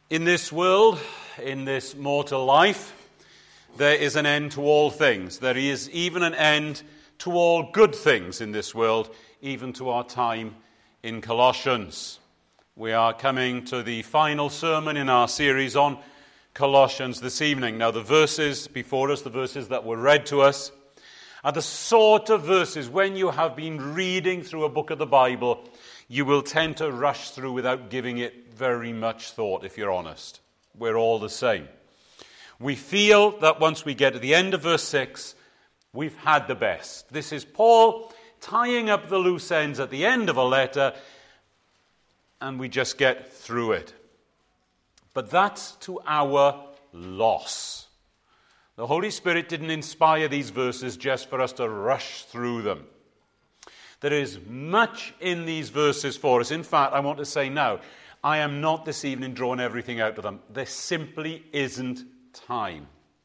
In this world, in this mortal life, there is an end to all things. There is even an end to all good things in this world, even to our time in Colossians. We are coming to the final sermon in our series on Colossians this evening. Now, the verses before us, the verses that were read to us, are the sort of verses when you have been reading through a book of the Bible, you will tend to rush through without giving it very much thought, if you're honest. We're all the same. We feel that once we get to the end of verse 6, we've had the best. This is Paul tying up the loose ends at the end of a letter, and we just get through it. But that's to our loss. The Holy Spirit didn't inspire these verses just for us to rush through them. There is much in these verses for us. In fact, I want to say now, I am not this evening drawing everything out of them. There simply isn't time.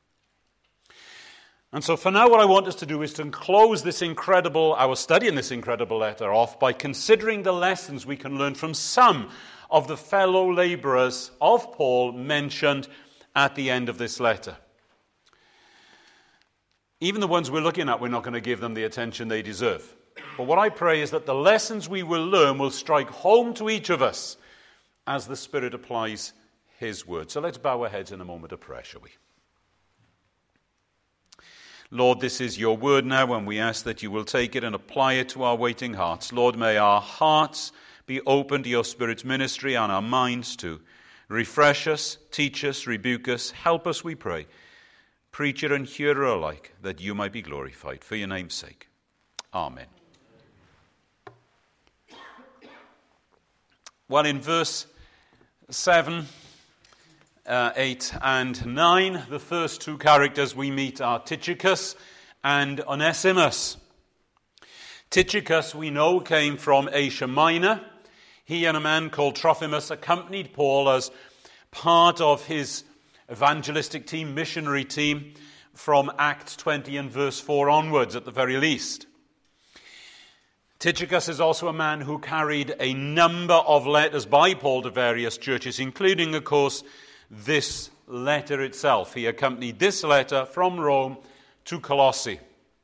And so for now, what I want us to do is to close our study in this incredible letter off by considering the lessons we can learn from some of the fellow laborers of Paul mentioned at the end of this letter. Even the ones we're looking at, we're not going to give them the attention they deserve. But what I pray is that the lessons we will learn will strike home to each of us as the Spirit applies His word. So let's bow our heads in a moment of prayer, shall we? Lord, this is your word now, and we ask that you will take it and apply it to our waiting hearts. Lord, may our hearts be open to your Spirit's ministry and our minds too. Refresh us, teach us, rebuke us, help us, we pray, preacher and hearer alike, that you might be glorified. For your name's sake. Amen. Well, in verse 7, 8 and 9, the first two characters we meet are Tychicus and Onesimus. Tychicus, we know, came from Asia Minor. He and a man called Trophimus accompanied Paul as part of his evangelistic team, missionary team, from Acts 20 and verse 4 onwards at the very least. Tychicus is also a man who carried a number of letters by Paul to various churches, including, of course, this letter itself. He accompanied this letter from Rome to Colossae.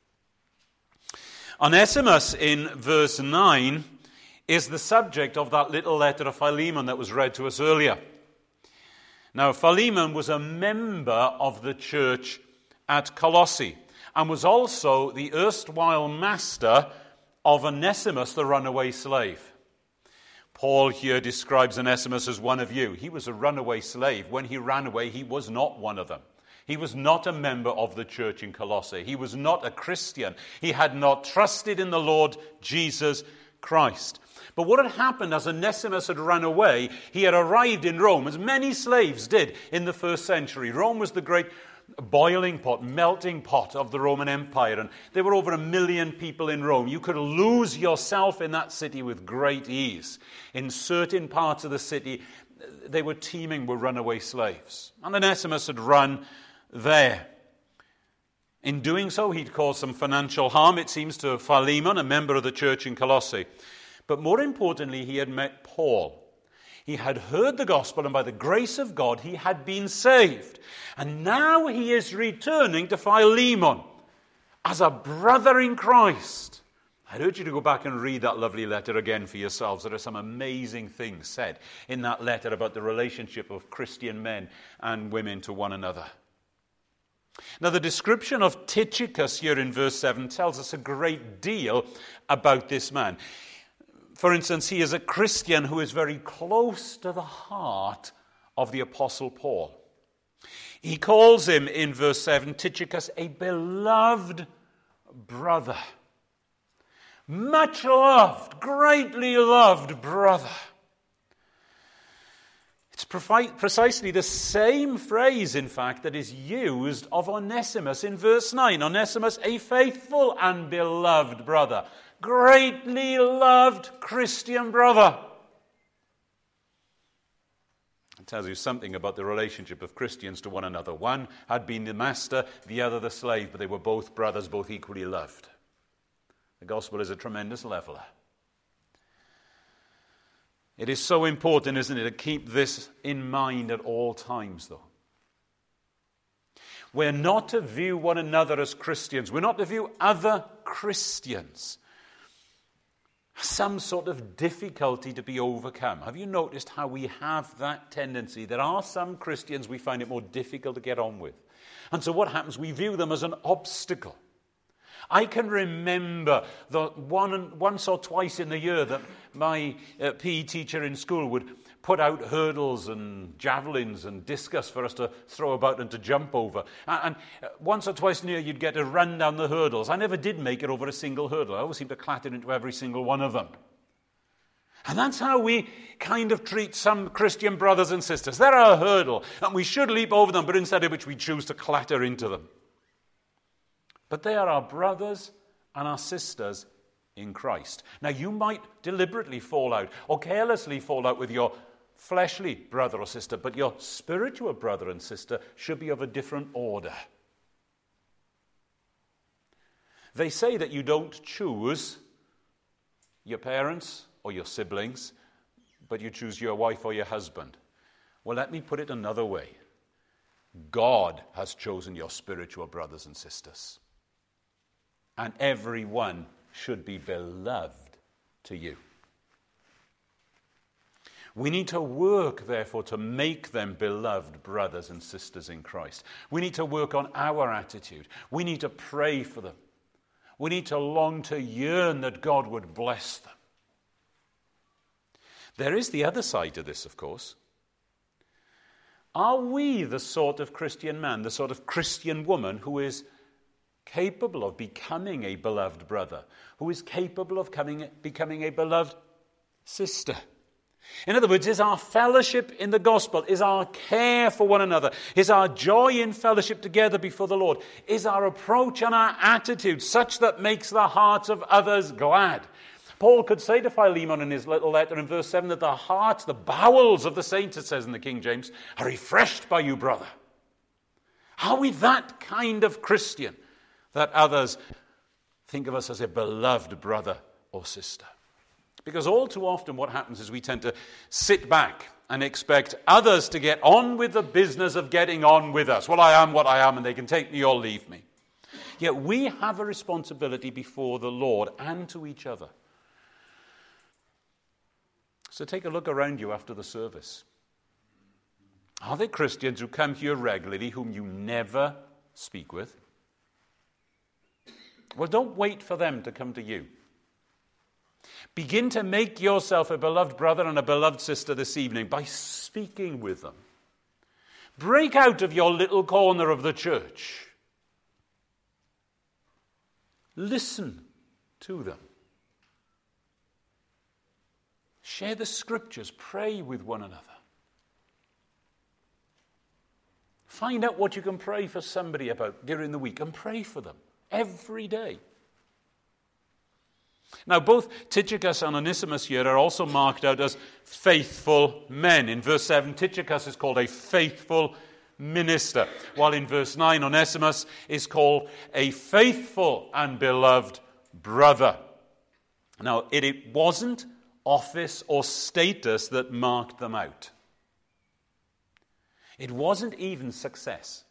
Onesimus, in verse 9, is the subject of that little letter of Philemon that was read to us earlier. Now, Philemon was a member of the church at Colossae and was also the erstwhile master of Onesimus, the runaway slave. Paul here describes Onesimus as one of you. He was a runaway slave. When he ran away, he was not one of them. He was not a member of the church in Colossae. He was not a Christian. He had not trusted in the Lord Jesus Christ. But what had happened as Onesimus had run away, he had arrived in Rome, as many slaves did in the first century. Rome was the great boiling pot, melting pot of the Roman Empire, and there were over 1 million people in Rome. You could lose yourself in that city with great ease. In certain parts of the city, they were teeming with runaway slaves. And Onesimus had run there. In doing so, he'd caused some financial harm, it seems, to Philemon, a member of the church in Colossae. But more importantly, he had met Paul. He had heard the gospel, and by the grace of God, he had been saved. And now he is returning to Philemon as a brother in Christ. I'd urge you to go back and read that lovely letter again for yourselves. There are some amazing things said in that letter about the relationship of Christian men and women to one another. Now, the description of Tychicus here in verse 7 tells us a great deal about this man. For instance, he is a Christian who is very close to the heart of the Apostle Paul. He calls him, in verse 7, Tychicus, a beloved brother. Much loved, greatly loved brother. It's precisely the same phrase, in fact, that is used of Onesimus in verse 9. Onesimus, a faithful and beloved brother. Greatly loved Christian brother. It tells you something about the relationship of Christians to one another. One had been the master, the other the slave, but they were both brothers, both equally loved. The gospel is a tremendous leveler. It is so important, isn't it, to keep this in mind at all times, though. We're not to view one another as Christians. We're not to view other Christians as some sort of difficulty to be overcome. Have you noticed how we have that tendency? There are some Christians we find it more difficult to get on with. And so what happens? We view them as an obstacle. I can remember that once or twice in the year that my PE teacher in school would put out hurdles and javelins and discus for us to throw about and to jump over. And once or twice in the year you'd get to run down the hurdles. I never did make it over a single hurdle. I always seemed to clatter into every single one of them. And that's how we kind of treat some Christian brothers and sisters. They're a hurdle, and we should leap over them, but instead of which we choose to clatter into them. But they are our brothers and our sisters in Christ. Now, you might deliberately fall out or carelessly fall out with your fleshly brother or sister, but your spiritual brother and sister should be of a different order. They say that you don't choose your parents or your siblings, but you choose your wife or your husband. Well, let me put it another way. God has chosen your spiritual brothers and sisters. And everyone should be beloved to you. We need to work, therefore, to make them beloved brothers and sisters in Christ. We need to work on our attitude. We need to pray for them. We need to long to yearn that God would bless them. There is the other side to this, of course. Are we the sort of Christian man, the sort of Christian woman who is capable of becoming a beloved brother, who is capable of becoming a beloved sister? In other words, is our fellowship in the gospel, is our care for one another, is our joy in fellowship together before the Lord, is our approach and our attitude such that makes the hearts of others glad? Paul could say to Philemon in his little letter in verse 7 that the hearts, the bowels of the saints, it says in the King James, are refreshed by you, brother. Are we that kind of Christian that others think of us as a beloved brother or sister? Because all too often what happens is we tend to sit back and expect others to get on with the business of getting on with us. Well, I am what I am, and they can take me or leave me. Yet we have a responsibility before the Lord and to each other. So take a look around you after the service. Are there Christians who come here regularly whom you never speak with? Well, don't wait for them to come to you. Begin to make yourself a beloved brother and a beloved sister this evening by speaking with them. Break out of your little corner of the church. Listen to them. Share the scriptures. Pray with one another. Find out what you can pray for somebody about during the week and pray for them every day. Now, both Tychicus and Onesimus here are also marked out as faithful men. In verse 7, Tychicus is called a faithful minister, while in verse 9, Onesimus is called a faithful and beloved brother. Now, it wasn't office or status that marked them out. It wasn't even success.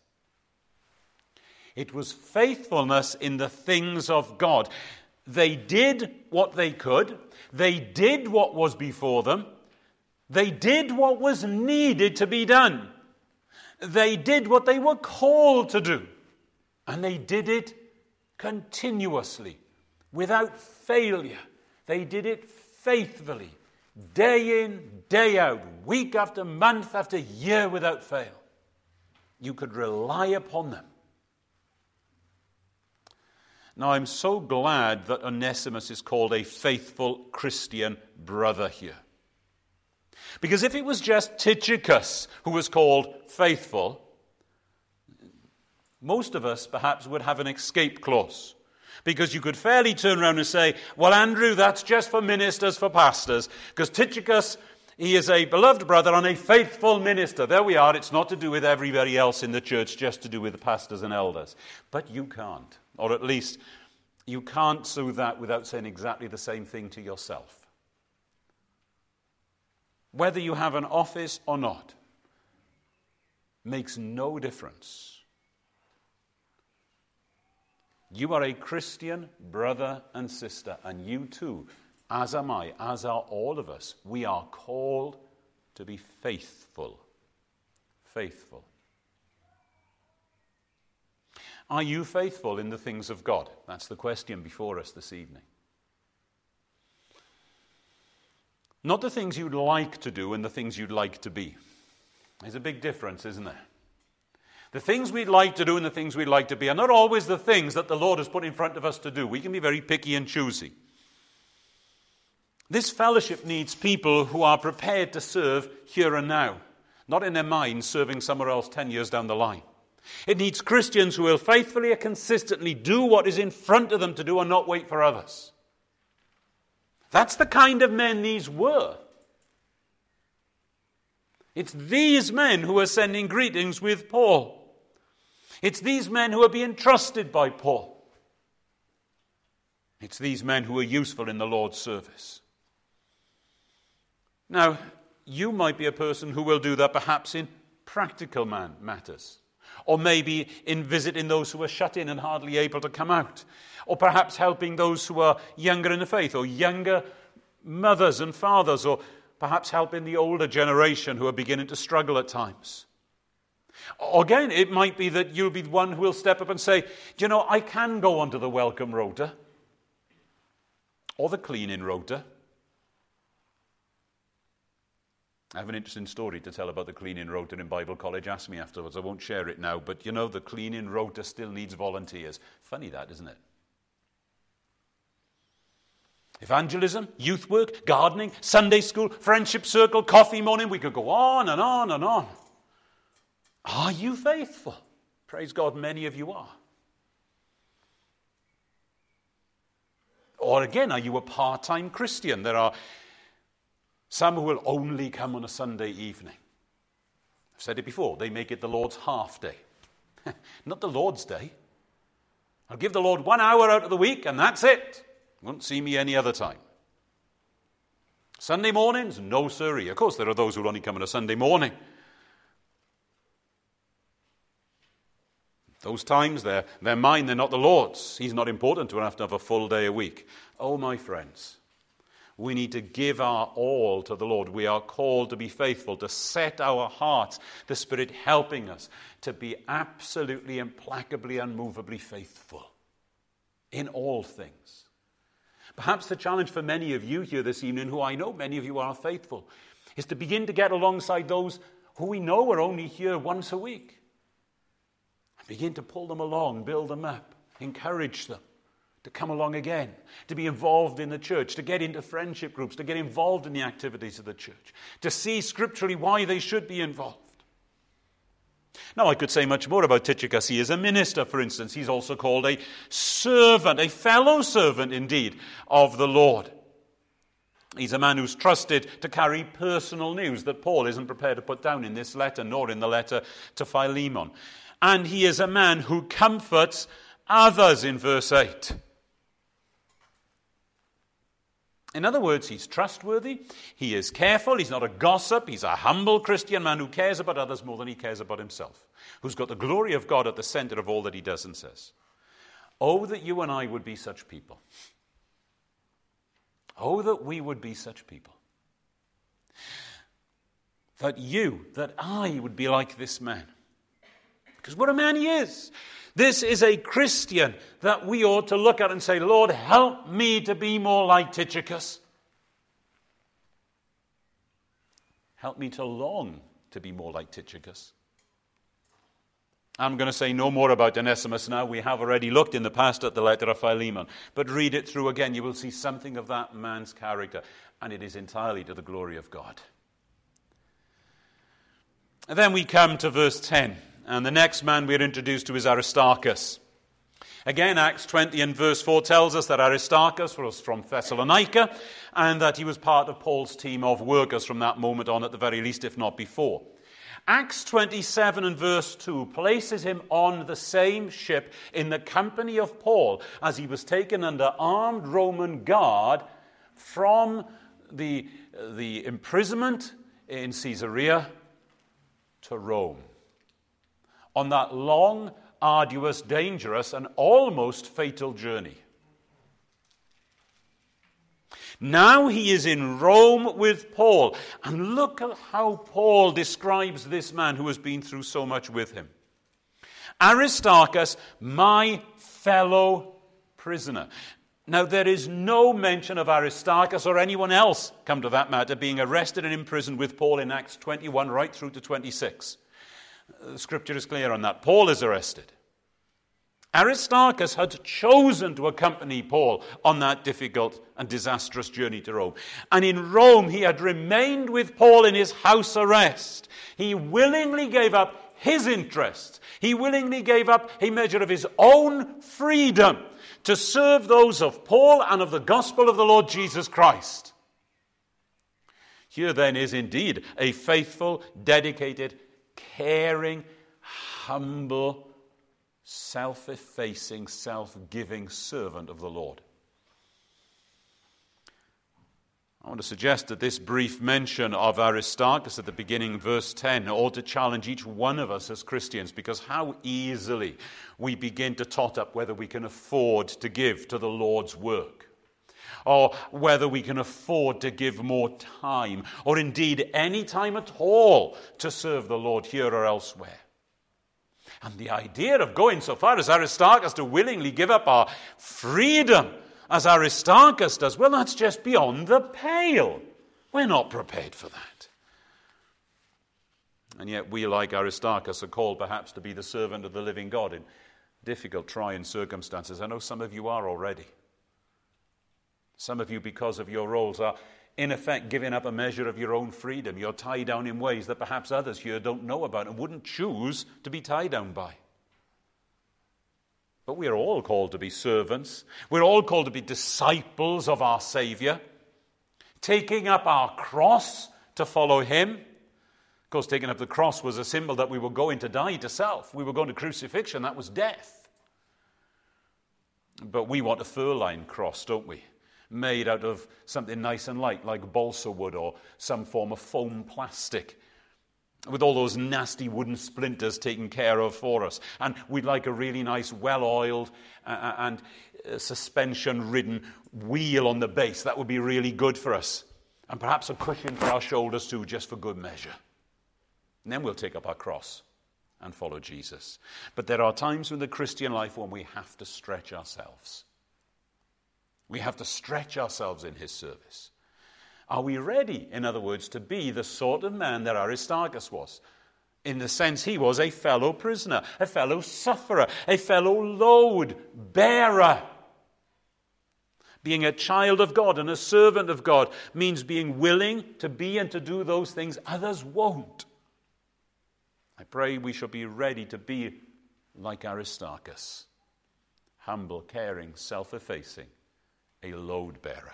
It was faithfulness in the things of God. They did what they could. They did what was before them. They did what was needed to be done. They did what they were called to do. And they did it continuously, without failure. They did it faithfully, day in, day out, week after month after year without fail. You could rely upon them. Now, I'm so glad that Onesimus is called a faithful Christian brother here. Because if it was just Tychicus who was called faithful, most of us perhaps would have an escape clause. Because you could fairly turn around and say, well, Andrew, that's just for ministers, for pastors. Because Tychicus, he is a beloved brother and a faithful minister. There we are. It's not to do with everybody else in the church, just to do with the pastors and elders. But you can't. Or at least, you can't do that without saying exactly the same thing to yourself. whether you have an office or not, makes no difference. You are a Christian brother and sister, and you too, as am I, as are all of us, we are called to be faithful. Faithful. Are you faithful in the things of God? That's the question before us this evening. Not the things you'd like to do and the things you'd like to be. There's a big difference, isn't there? The things we'd like to do and the things we'd like to be are not always the things that the Lord has put in front of us to do. We can be very picky and choosy. This fellowship needs people who are prepared to serve here and now, not in their minds serving somewhere else 10 years down the line. It needs Christians who will faithfully and consistently do what is in front of them to do and not wait for others. That's the kind of men these were. It's these men who are sending greetings with Paul. It's these men who are being trusted by Paul. It's these men who are useful in the Lord's service. Now, you might be a person who will do that perhaps in practical matters. Or maybe in visiting those who are shut in and hardly able to come out. Or perhaps helping those who are younger in the faith, or younger mothers and fathers, or perhaps helping the older generation who are beginning to struggle at times. Or again, it might be that you'll be the one who will step up and say, you know, I can go onto the welcome rota, or the cleaning rota. I have an interesting story to tell about the cleaning rota in Bible college. Ask me afterwards. I won't share it now. But, you know, the cleaning rota still needs volunteers. Funny that, isn't it? Evangelism, youth work, gardening, Sunday school, friendship circle, coffee morning. We could go on and on and on. Are you faithful? Praise God, many of you are. Or again, are you a part-time Christian? There are some who will only come on a Sunday evening. I've said it before, they make it the Lord's half day. Not the Lord's day. I'll give the Lord 1 hour out of the week and that's it. Won't see me any other time. Sunday mornings? No siree. Of course, there are those who will only come on a Sunday morning. Those times, they're mine, they're not the Lord's. He's not important to have to have a full day a week. Oh, my friends, we need to give our all to the Lord. We are called to be faithful, to set our hearts, the Spirit helping us to be absolutely, implacably, unmovably faithful in all things. Perhaps the challenge for many of you here this evening, who I know many of you are faithful, is to begin to get alongside those who we know are only here once a week. Begin to pull them along, build them up, encourage them to come along again, to be involved in the church, to get into friendship groups, to get involved in the activities of the church, to see scripturally why they should be involved. Now, I could say much more about Tychicus. He is a minister, for instance. He's also called a servant, a fellow servant, indeed, of the Lord. He's a man who's trusted to carry personal news that Paul isn't prepared to put down in this letter, nor in the letter to Philemon. And he is a man who comforts others in verse 8. In other words, he's trustworthy, he is careful, he's not a gossip, he's a humble Christian man who cares about others more than he cares about himself, who's got the glory of God at the center of all that he does and says. Oh, that you and I would be such people. Oh, that we would be such people. That I would be like this man. Because what a man he is. This is a Christian that we ought to look at and say, Lord, help me to be more like Tychicus. Help me to long to be more like Tychicus. I'm going to say no more about Onesimus now. We have already looked in the past at the letter of Philemon. But read it through again. You will see something of that man's character. And it is entirely to the glory of God. And then we come to verse 10. And the next man we are introduced to is Aristarchus. Again, Acts 20 and verse 4 tells us that Aristarchus was from Thessalonica and that he was part of Paul's team of workers from that moment on, at the very least, if not before. Acts 27 and verse 2 places him on the same ship in the company of Paul as he was taken under armed Roman guard from the imprisonment in Caesarea to Rome on that long, arduous, dangerous, and almost fatal journey. Now he is in Rome with Paul. And look at how Paul describes this man who has been through so much with him. Aristarchus, my fellow prisoner. Now, there is no mention of Aristarchus or anyone else, come to that matter, being arrested and imprisoned with Paul in Acts 21 right through to 26. The scripture is clear on that. Paul is arrested. Aristarchus had chosen to accompany Paul on that difficult and disastrous journey to Rome. And in Rome, he had remained with Paul in his house arrest. He willingly gave up his interests. He willingly gave up a measure of his own freedom to serve those of Paul and of the gospel of the Lord Jesus Christ. Here then is indeed a faithful, dedicated, caring, humble, self-effacing, self-giving servant of the Lord. I want to suggest that this brief mention of Aristarchus at the beginning, verse 10, ought to challenge each one of us as Christians, because how easily we begin to tot up whether we can afford to give to the Lord's work, or whether we can afford to give more time, or indeed any time at all to serve the Lord here or elsewhere. And the idea of going so far as Aristarchus to willingly give up our freedom as Aristarchus does, well, that's just beyond the pale. We're not prepared for that. And yet we, like Aristarchus, are called perhaps to be the servant of the living God in difficult, trying circumstances. I know some of you are already. Some of you, because of your roles, are in effect giving up a measure of your own freedom. You're tied down in ways that perhaps others here don't know about and wouldn't choose to be tied down by. But we are all called to be servants. We're all called to be disciples of our Savior, taking up our cross to follow him. Of course, taking up the cross was a symbol that we were going to die to self. We were going to crucifixion. That was death. But we want a fur-lined cross, don't we? Made out of something nice and light, like balsa wood or some form of foam plastic, with all those nasty wooden splinters taken care of for us. And we'd like a really nice, well-oiled and suspension-ridden wheel on the base. That would be really good for us. And perhaps a cushion for our shoulders too, just for good measure. And then we'll take up our cross and follow Jesus. But there are times in the Christian life when we have to stretch ourselves. We have to stretch ourselves in his service. Are we ready, in other words, to be the sort of man that Aristarchus was? In the sense he was a fellow prisoner, a fellow sufferer, a fellow load bearer. Being a child of God and a servant of God means being willing to be and to do those things others won't. I pray we shall be ready to be like Aristarchus, humble, caring, self-effacing, a load bearer.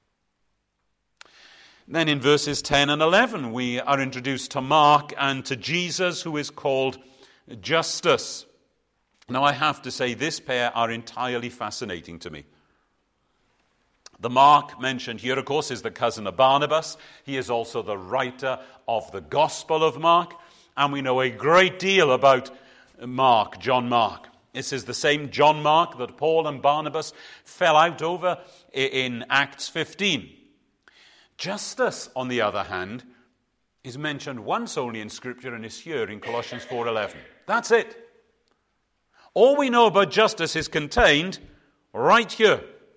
Then in verses 10 and 11, we are introduced to Mark and to Jesus, who is called Justus. Now, I have to say, this pair are entirely fascinating to me. The Mark mentioned here, of course, is the cousin of Barnabas. He is also the writer of the Gospel of Mark, and we know a great deal about Mark, John Mark. This is the same John Mark that Paul and Barnabas fell out over in Acts 15. Justus, on the other hand, is mentioned once only in Scripture and is here in Colossians 4:11. That's it. All we know about Justus is contained right here.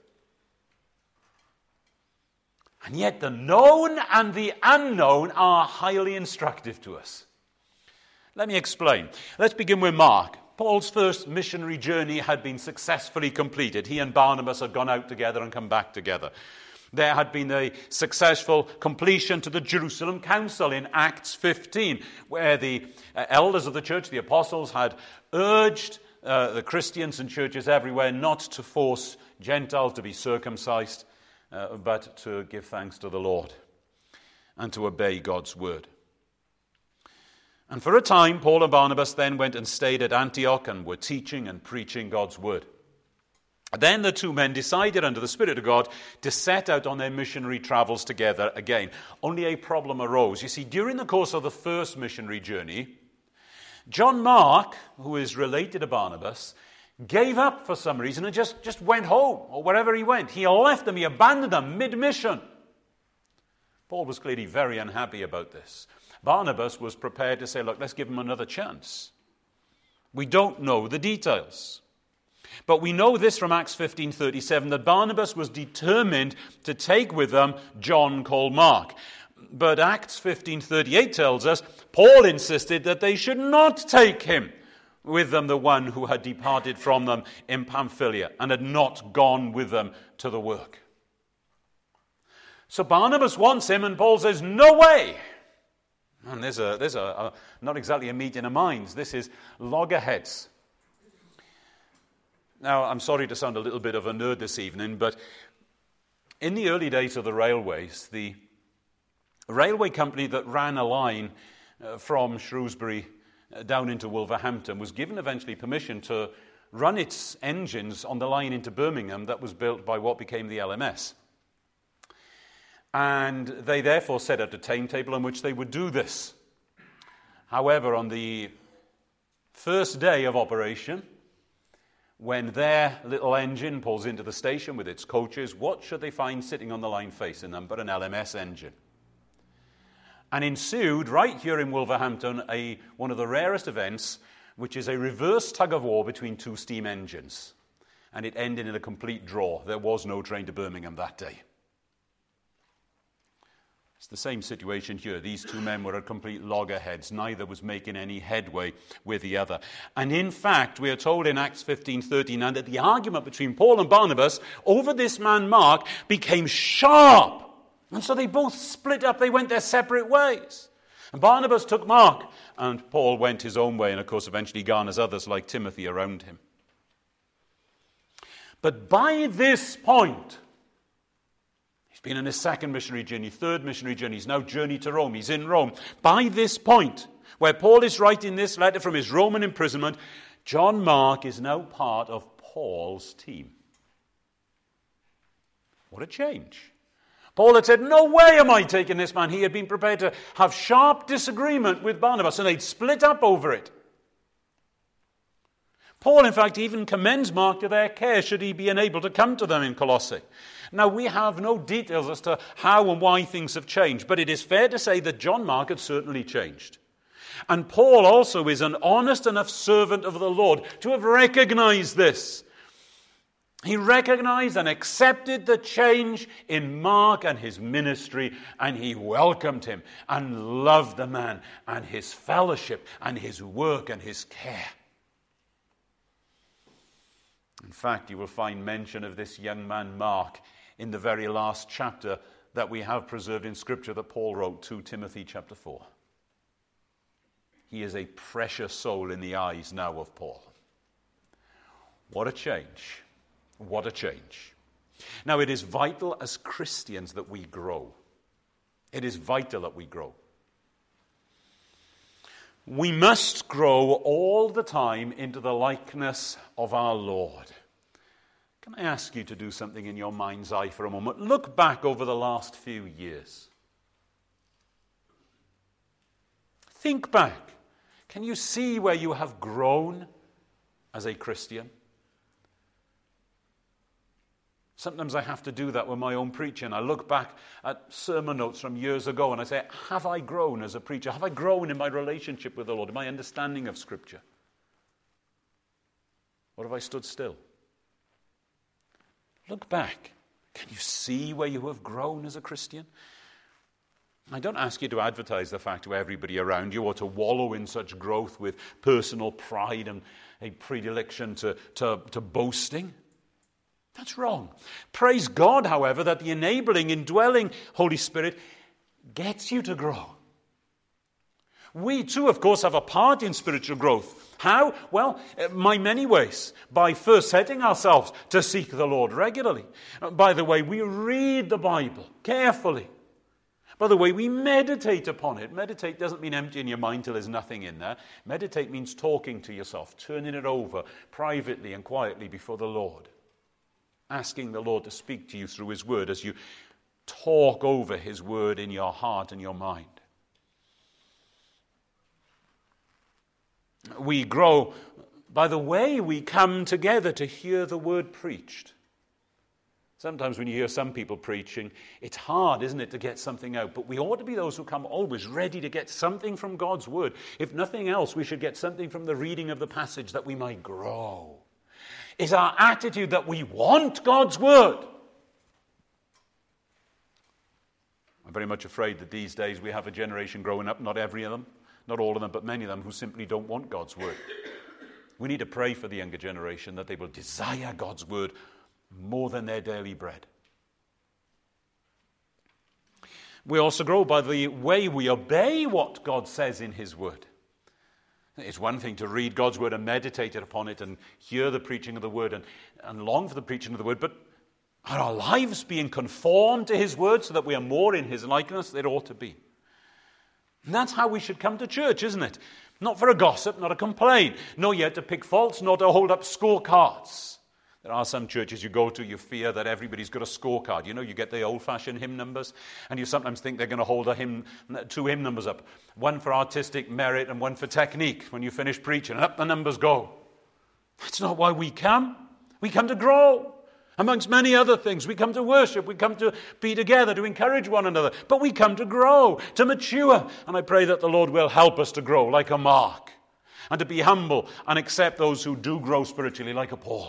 And yet the known and the unknown are highly instructive to us. Let me explain. Let's begin with Mark. Paul's first missionary journey had been successfully completed. He and Barnabas had gone out together and come back together. There had been a successful completion to the Jerusalem Council in Acts 15, where the elders of the church, the apostles, had urged the Christians and churches everywhere not to force Gentiles to be circumcised, but to give thanks to the Lord and to obey God's word. And for a time, Paul and Barnabas then went and stayed at Antioch and were teaching and preaching God's word. Then the two men decided under the Spirit of God to set out on their missionary travels together again. Only a problem arose. You see, during the course of the first missionary journey, John Mark, who is related to Barnabas, gave up for some reason and just went home, or wherever he went. He left them, he abandoned them mid-mission. Paul was clearly very unhappy about this. Barnabas was prepared to say, look, let's give him another chance. We don't know the details. But we know this from Acts 15:37, that Barnabas was determined to take with them John called Mark. But Acts 15:38 tells us Paul insisted that they should not take him with them, the one who had departed from them in Pamphylia and had not gone with them to the work. So Barnabas wants him, and Paul says, no way. And there's a not exactly a meeting of minds. This is loggerheads. Now, I'm sorry to sound a little bit of a nerd this evening, but in the early days of the railways, the railway company that ran a line from Shrewsbury down into Wolverhampton was given eventually permission to run its engines on the line into Birmingham that was built by what became the LMS. And they therefore set out a timetable on which they would do this. However, on the first day of operation, when their little engine pulls into the station with its coaches, what should they find sitting on the line facing them but an LMS engine? And ensued, right here in Wolverhampton, one of the rarest events, which is a reverse tug-of-war between two steam engines. And it ended in a complete draw. There was no train to Birmingham that day. It's the same situation here. These two men were at complete loggerheads. Neither was making any headway with the other. And in fact, we are told in Acts 15:39 that the argument between Paul and Barnabas over this man Mark became sharp. And so they both split up. They went their separate ways. And Barnabas took Mark, and Paul went his own way, and of course eventually garners others like Timothy around him. But by this point, he's been on his second missionary journey, third missionary journey. He's now journeyed to Rome. He's in Rome. By this point, where Paul is writing this letter from his Roman imprisonment, John Mark is now part of Paul's team. What a change. Paul had said, no way am I taking this man. He had been prepared to have sharp disagreement with Barnabas, and they'd split up over it. Paul, in fact, even commends Mark to their care should he be unable to come to them in Colossae. Now, we have no details as to how and why things have changed, but it is fair to say that John Mark had certainly changed. And Paul also is an honest enough servant of the Lord to have recognized this. He recognized and accepted the change in Mark and his ministry, and he welcomed him and loved the man and his fellowship and his work and his care. In fact, you will find mention of this young man Mark in the very last chapter that we have preserved in Scripture that Paul wrote, 2 Timothy chapter 4. He is a precious soul in the eyes now of Paul. What a change. What a change. Now, it is vital as Christians that we grow. It is vital that we grow. We must grow all the time into the likeness of our Lord. Can I ask you to do something in your mind's eye for a moment? Look back over the last few years. Think back. Can you see where you have grown as a Christian? Sometimes I have to do that with my own preaching. I look back at sermon notes from years ago and I say, have I grown as a preacher? Have I grown in my relationship with the Lord, in my understanding of Scripture? Or have I stood still? Look back. Can you see where you have grown as a Christian? I don't ask you to advertise the fact to everybody around you or to wallow in such growth with personal pride and a predilection to boasting. That's wrong. Praise God, however, that the enabling, indwelling Holy Spirit gets you to grow. We too, of course, have a part in spiritual growth. How? Well, by many ways. By first setting ourselves to seek the Lord regularly. By the way, we read the Bible carefully. By the way, we meditate upon it. Meditate doesn't mean emptying your mind till there's nothing in there. Meditate means talking to yourself, turning it over privately and quietly before the Lord. asking the Lord to speak to you through his word as you talk over his word in your heart and your mind. We grow by the way we come together to hear the word preached. Sometimes when you hear some people preaching, it's hard, isn't it, to get something out. But we ought to be those who come always ready to get something from God's word. If nothing else, we should get something from the reading of the passage that we might grow. Is our attitude that we want God's word? I'm very much afraid that these days we have a generation growing up, not every of them, not all of them, but many of them, who simply don't want God's word. We need to pray for the younger generation that they will desire God's word more than their daily bread. We also grow by the way we obey what God says in his word. It's one thing to read God's word and meditate upon it and hear the preaching of the word and long for the preaching of the word, but are our lives being conformed to his word so that we are more in his likeness? They ought to be. And that's how we should come to church, isn't it? Not for a gossip, not a complaint, nor yet to pick faults, nor to hold up scorecards. There are some churches you go to, you fear that everybody's got a scorecard. You know, you get the old-fashioned hymn numbers, and you sometimes think they're going to hold two hymn numbers up. One for artistic merit and one for technique. When you finish preaching, and up the numbers go. That's not why we come. We come to grow. Amongst many other things, we come to worship, we come to be together, to encourage one another. But we come to grow, to mature. And I pray that the Lord will help us to grow like a Mark, and to be humble and accept those who do grow spiritually like a Paul.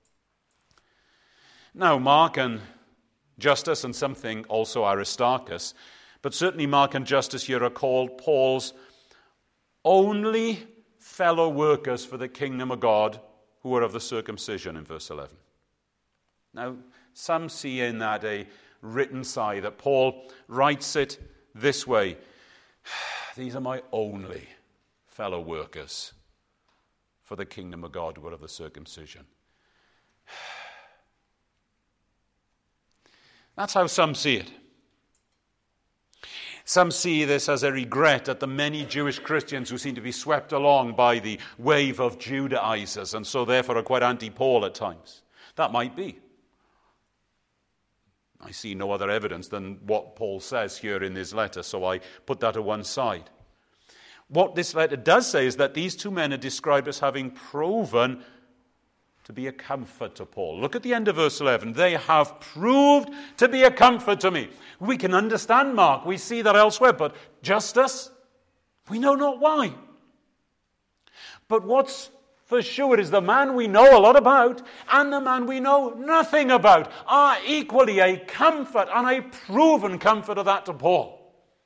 Now, Mark and Justus, and something also Aristarchus, but certainly Mark and Justus here are called Paul's only fellow workers for the kingdom of God who are of the circumcision in verse 11. Now, some see in that a written sigh that Paul writes it this way: these are my only fellow workers for the kingdom of God who are of the circumcision. That's how some see it. Some see this as a regret at the many Jewish Christians who seem to be swept along by the wave of Judaizers, and so therefore are quite anti-Paul at times. That might be. I see no other evidence than what Paul says here in his letter, so I put that to one side. What this letter does say is that these two men are described as having proven to be a comfort to Paul. Look at the end of verse 11. They have proved to be a comfort to me. We can understand Mark. We see that elsewhere. But Justus, we know not why. But what's for sure is the man we know a lot about and the man we know nothing about are equally a comfort, and a proven comfort of that to Paul.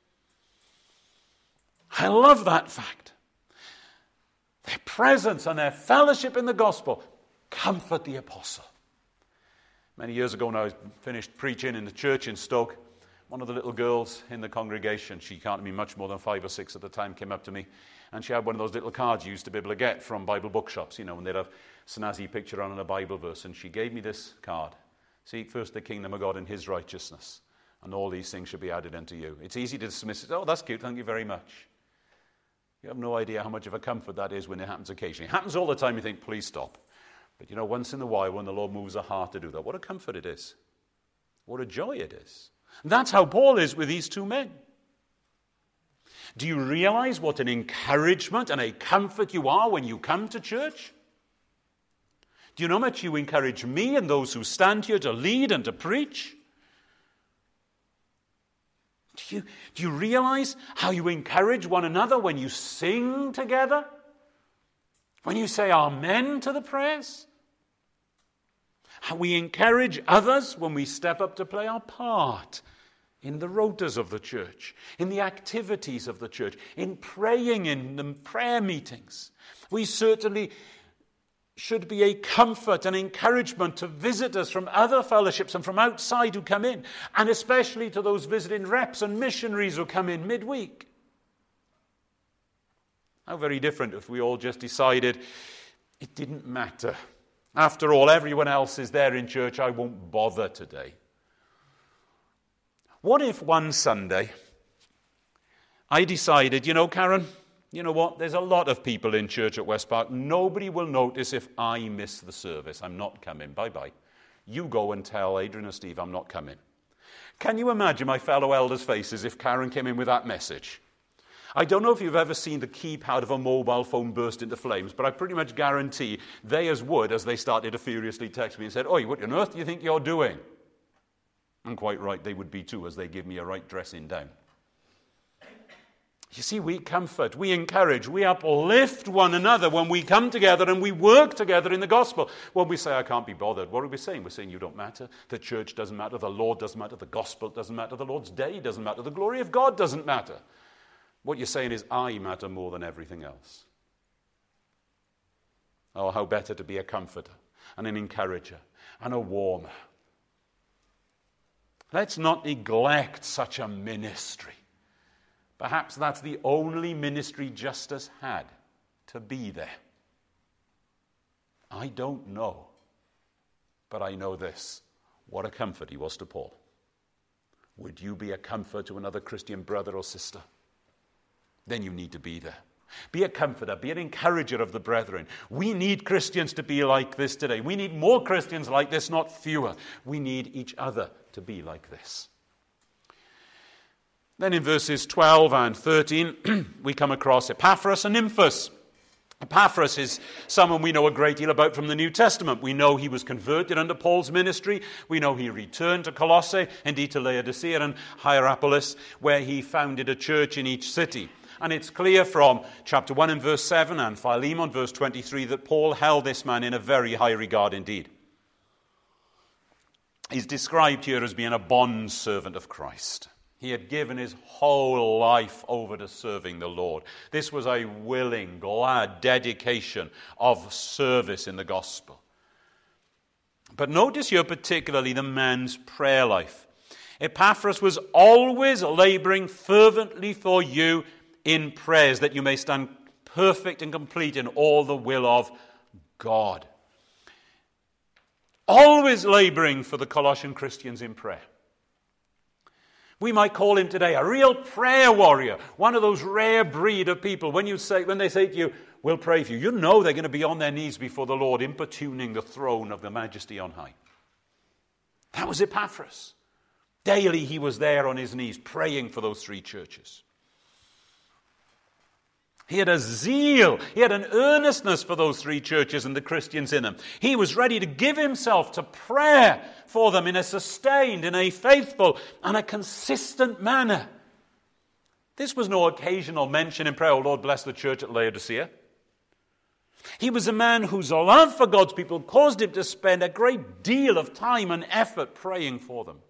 I love that fact. Their presence and their fellowship in the gospel comfort the apostle. Many years ago now, I finished preaching in the church in Stoke. One of the little girls in the congregation, she can't be much more than 5 or 6 at the time, came up to me, and she had one of those little cards you used to be able to get from Bible bookshops, you know, and they'd have a snazzy picture on and a Bible verse, and she gave me this card: seek first the kingdom of God and his righteousness, and all these things should be added unto you. It's easy to dismiss it. Oh, that's cute, thank you very much. You have no idea how much of a comfort that is when it happens occasionally. It happens all the time, you think, please stop. But you know, once in a while, when the Lord moves a heart to do that, what a comfort it is. What a joy it is. And that's how Paul is with these two men. Do you realize what an encouragement and a comfort you are when you come to church? Do you know how much you encourage me and those who stand here to lead and to preach? Do you realize how you encourage one another when you sing together? When you say amen to the prayers? How we encourage others when we step up to play our part in the rotas of the church, in the activities of the church, in praying in the prayer meetings. We certainly should be a comfort and encouragement to visitors from other fellowships and from outside who come in, and especially to those visiting reps and missionaries who come in midweek. How very different if we all just decided it didn't matter. After all, everyone else is there in church, I won't bother today. What if one Sunday I decided, you know, Karen, you know what, there's a lot of people in church at West Park. Nobody will notice if I miss the service. I'm not coming. Bye-bye. You go and tell Adrian and Steve I'm not coming. Can you imagine my fellow elders' faces if Karen came in with that message? I don't know if you've ever seen the keypad of a mobile phone burst into flames, but I pretty much guarantee they as would as they started to furiously text me and said, "Oi, what on earth do you think you're doing?" And quite right, they would be too, as they give me a right dressing down. You see, we comfort, we encourage, we uplift one another when we come together and we work together in the gospel. When we say, "I can't be bothered," what are we saying? We're saying you don't matter, the church doesn't matter, the Lord doesn't matter, the gospel doesn't matter, the Lord's day doesn't matter, the glory of God doesn't matter. What you're saying is, I matter more than everything else. Oh, how better to be a comforter and an encourager and a warmer. Let's not neglect such a ministry. Perhaps that's the only ministry Justus had, to be there. I don't know, but I know this. What a comfort he was to Paul. Would you be a comfort to another Christian brother or sister? Then you need to be there. Be a comforter, be an encourager of the brethren. We need Christians to be like this today. We need more Christians like this, not fewer. We need each other to be like this. Then in verses 12 and 13, we come across Epaphras and Nymphas. Epaphras is someone we know a great deal about from the New Testament. We know he was converted under Paul's ministry. We know he returned to Colossae, indeed to Laodicea and Hierapolis, where he founded a church in each city. And it's clear from chapter 1 and verse 7 and Philemon verse 23 that Paul held this man in a very high regard indeed. He's described here as being a bondservant of Christ. He had given his whole life over to serving the Lord. This was a willing, glad dedication of service in the gospel. But notice here particularly the man's prayer life. Epaphras was always laboring fervently for you in prayers, that you may stand perfect and complete in all the will of God. Always laboring for the Colossian Christians in prayer. We might call him today a real prayer warrior, one of those rare breed of people. When they say to you, "We'll pray for you," you know they're going to be on their knees before the Lord, importuning the throne of the Majesty on high. That was Epaphras. Daily he was there on his knees praying for those three churches. He had a zeal, he had an earnestness for those three churches and the Christians in them. He was ready to give himself to prayer for them in a sustained, in a faithful, and a consistent manner. This was no occasional mention in prayer, "Oh Lord, bless the church at Laodicea." He was a man whose love for God's people caused him to spend a great deal of time and effort praying for them.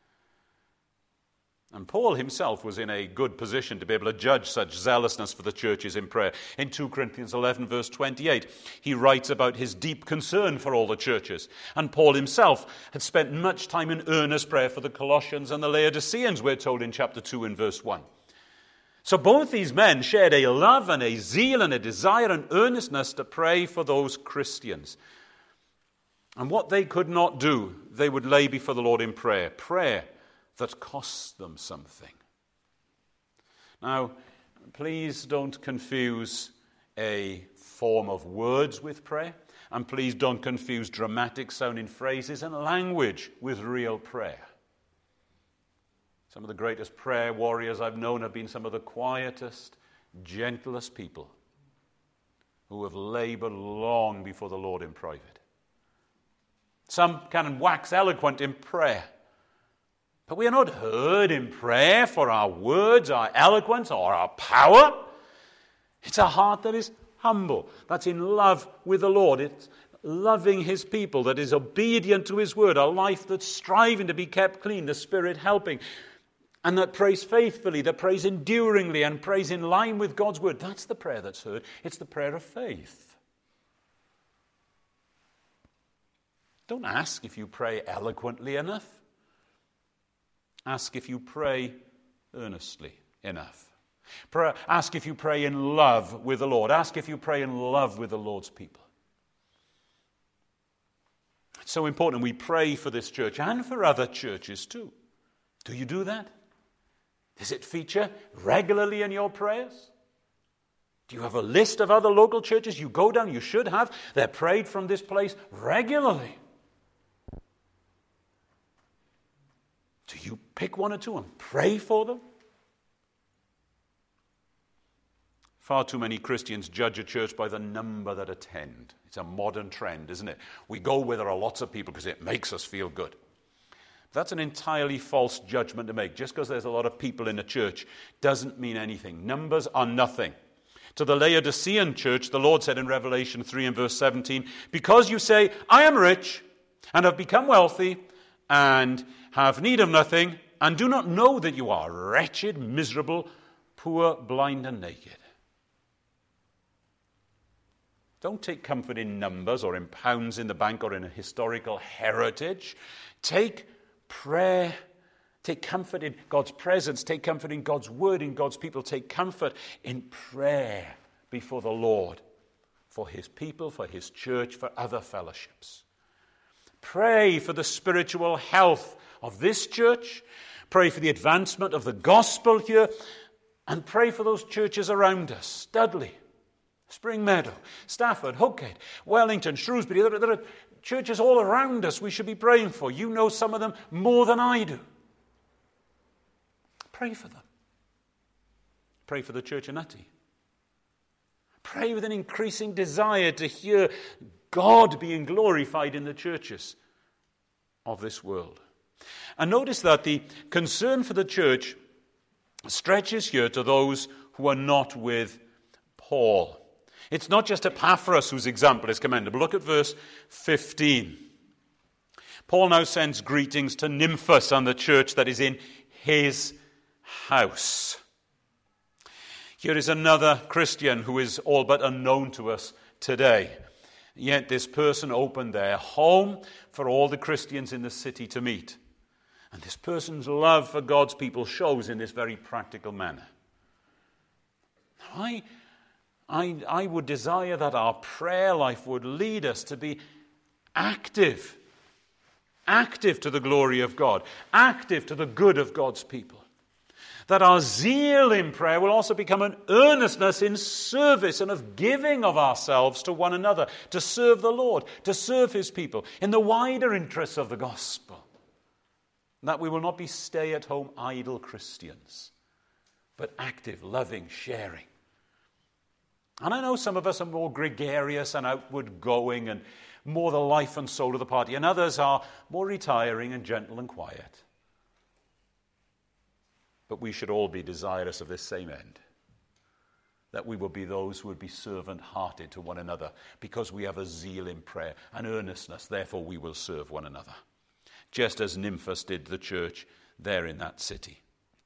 And Paul himself was in a good position to be able to judge such zealousness for the churches in prayer. In 2 Corinthians 11, verse 28, he writes about his deep concern for all the churches. And Paul himself had spent much time in earnest prayer for the Colossians and the Laodiceans, we're told in chapter 2 and verse 1. So both these men shared a love and a zeal and a desire and earnestness to pray for those Christians. And what they could not do, they would lay before the Lord in prayer. Prayer that costs them something. Now, please don't confuse a form of words with prayer, and please don't confuse dramatic sounding phrases and language with real prayer. Some of the greatest prayer warriors I've known have been some of the quietest, gentlest people who have labored long before the Lord in private. Some can wax eloquent in prayer, but we are not heard in prayer for our words, our eloquence, or our power. It's a heart that is humble, that's in love with the Lord. It's loving his people, that is obedient to his word, a life that's striving to be kept clean, the Spirit helping, and that prays faithfully, that prays enduringly, and prays in line with God's word. That's the prayer that's heard. It's the prayer of faith. Don't ask if you pray eloquently enough. Ask if you pray earnestly enough. Ask if you pray in love with the Lord. Ask if you pray in love with the Lord's people. It's so important we pray for this church and for other churches too. Do you do that? Does it feature regularly in your prayers? Do you have a list of other local churches you go down? You should have. They're prayed from this place regularly. Do you pick one or two and pray for them? Far too many Christians judge a church by the number that attend. It's a modern trend, isn't it? We go where there are lots of people because it makes us feel good. That's an entirely false judgment to make. Just because there's a lot of people in a church doesn't mean anything. Numbers are nothing. To the Laodicean church, the Lord said in Revelation 3 and verse 17, because you say, I am rich and have become wealthy and have need of nothing, and do not know that you are wretched, miserable, poor, blind, and naked. Don't take comfort in numbers or in pounds in the bank or in a historical heritage. Take prayer. Take comfort in God's presence. Take comfort in God's word, in God's people. Take comfort in prayer before the Lord for his people, for his church, for other fellowships. Pray for the spiritual health of this church. Pray for the advancement of the gospel here. And pray for those churches around us. Dudley, Spring Meadow, Stafford, Hookhead, Wellington, Shrewsbury. There are churches all around us we should be praying for. You know some of them more than I do. Pray for them. Pray for the church in Utti. Pray with an increasing desire to hear God being glorified in the churches of this world. And notice that the concern for the church stretches here to those who are not with Paul. It's not just Epaphras whose example is commendable. Look at verse 15. Paul now sends greetings to Nymphas and the church that is in his house. Here is another Christian who is all but unknown to us today. Yet this person opened their home for all the Christians in the city to meet. And this person's love for God's people shows in this very practical manner. I would desire that our prayer life would lead us to be active to the glory of God, active to the good of God's people. That our zeal in prayer will also become an earnestness in service and of giving of ourselves to one another, to serve the Lord, to serve his people, in the wider interests of the gospel. That we will not be stay-at-home idle Christians, but active, loving, sharing. And I know some of us are more gregarious and outward-going and more the life and soul of the party, and others are more retiring and gentle and quiet. But we should all be desirous of this same end, that we will be those who would be servant-hearted to one another, because we have a zeal in prayer, an earnestness, therefore we will serve one another, just as Nymphas did the church there in that city.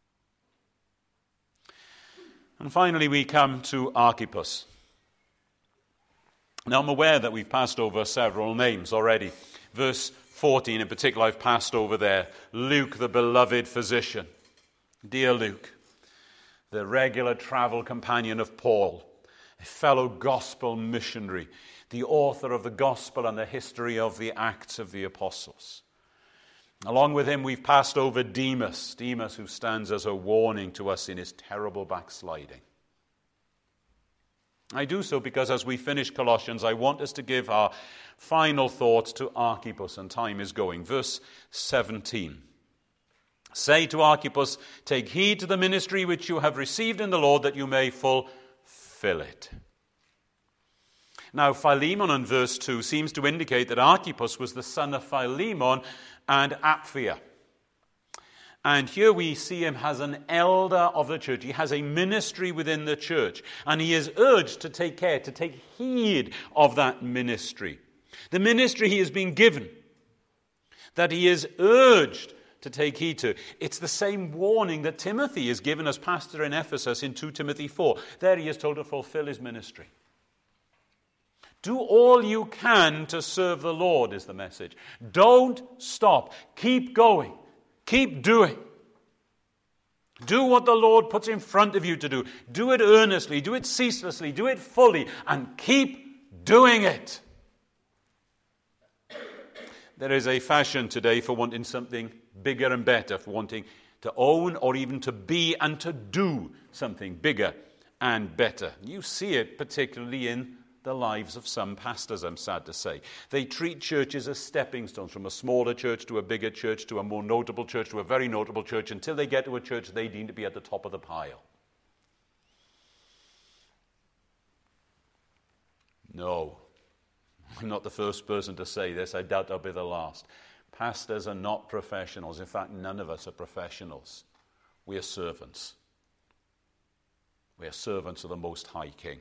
And finally we come to Archippus. Now I'm aware that we've passed over several names already. Verse 14 in particular I've passed over there. Luke, the beloved physician. Dear Luke, the regular travel companion of Paul, a fellow gospel missionary, the author of the gospel and the history of the Acts of the Apostles. Along with him, we've passed over Demas, who stands as a warning to us in his terrible backsliding. I do so because as we finish Colossians, I want us to give our final thoughts to Archippus, and time is going. Verse 17. Say to Archippus, take heed to the ministry which you have received in the Lord, that you may fulfill it. Now, Philemon in verse 2 seems to indicate that Archippus was the son of Philemon and Apphia. And here we see him as an elder of the church. He has a ministry within the church. And he is urged to take care, to take heed of that ministry. The ministry he is being given, that he is urged to take heed to. It's the same warning that Timothy is given as pastor in Ephesus in 2 Timothy 4. There he is told to fulfill his ministry. Do all you can to serve the Lord is the message. Don't stop. Keep going. Keep doing. Do what the Lord puts in front of you to do. Do it earnestly. Do it ceaselessly. Do it fully. And keep doing it. There is a fashion today for wanting something bigger and better, for wanting to own or even to be and to do something bigger and better. You see it particularly in the lives of some pastors, I'm sad to say. They treat churches as stepping stones, from a smaller church to a bigger church to a more notable church to a very notable church, until they get to a church they deem to be at the top of the pile. No, I'm not the first person to say this. I doubt I'll be the last. Pastors are not professionals. In fact, none of us are professionals. We are servants. We are servants of the Most High King.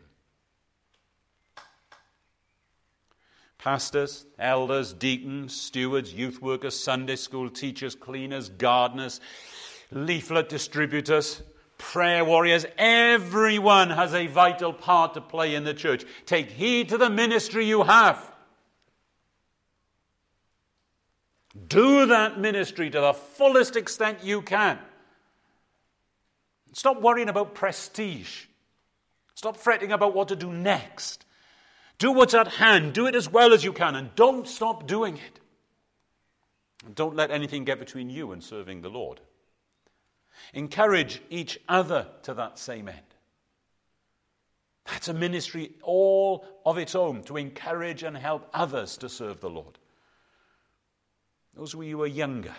Pastors, elders, deacons, stewards, youth workers, Sunday school teachers, cleaners, gardeners, leaflet distributors, prayer warriors, everyone has a vital part to play in the church. Take heed to the ministry you have. Do that ministry to the fullest extent you can. Stop worrying about prestige. Stop fretting about what to do next. Do what's at hand. Do it as well as you can, and don't stop doing it. And don't let anything get between you and serving the Lord. Encourage each other to that same end. That's a ministry all of its own, to encourage and help others to serve the Lord. Those of you who are younger,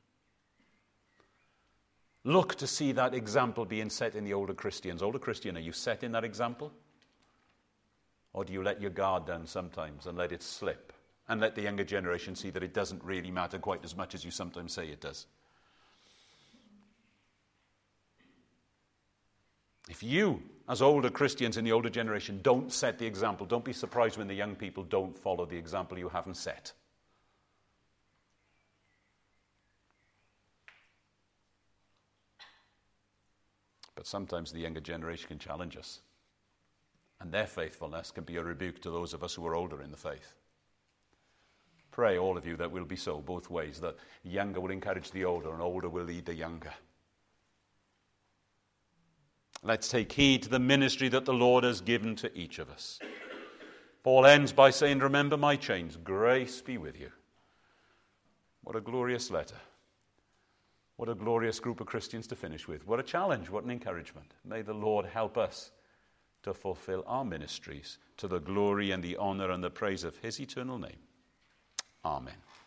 look to see that example being set in the older Christians. Older Christian, are you set in that example? Or do you let your guard down sometimes and let it slip? And let the younger generation see that it doesn't really matter quite as much as you sometimes say it does? If you, as older Christians in the older generation, don't set the example, don't be surprised when the young people don't follow the example you haven't set. But sometimes the younger generation can challenge us. And their faithfulness can be a rebuke to those of us who are older in the faith. Pray, all of you, that will be so, both ways, that younger will encourage the older and older will lead the younger. Let's take heed to the ministry that the Lord has given to each of us. Paul ends by saying, remember my chains, grace be with you. What a glorious letter. What a glorious group of Christians to finish with. What a challenge, what an encouragement. May the Lord help us to fulfill our ministries to the glory and the honor and the praise of his eternal name. Amen.